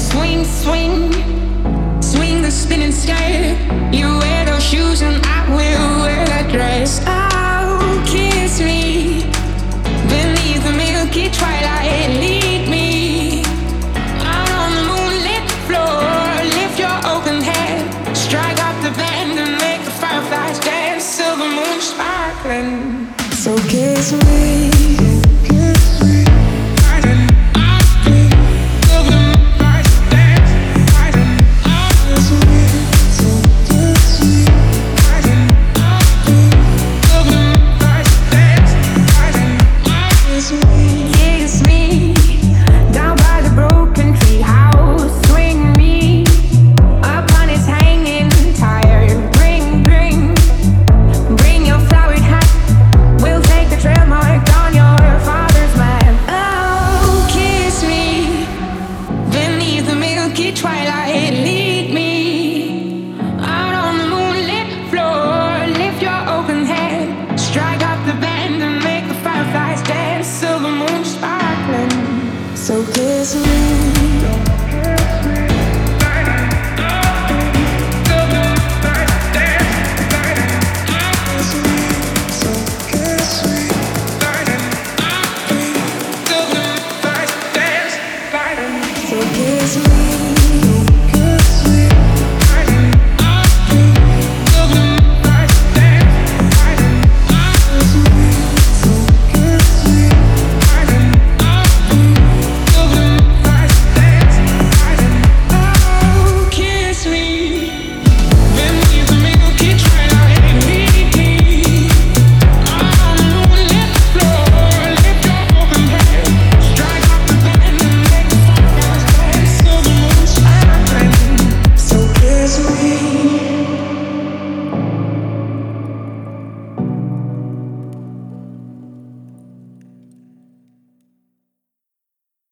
Swing, swing, swing the spinning skirt. You wear those shoes and I will wear that dress. Oh, kiss me beneath the milky twilight. Lead me out on the moonlit floor. Lift your open head, strike up the band and make the fireflies dance. Silver moon sparkling. So kiss me. Twilight, lead me out on the moonlit floor. Lift your open head, strike up the band and make the fireflies dance. Silver moon sparkling. So kiss me.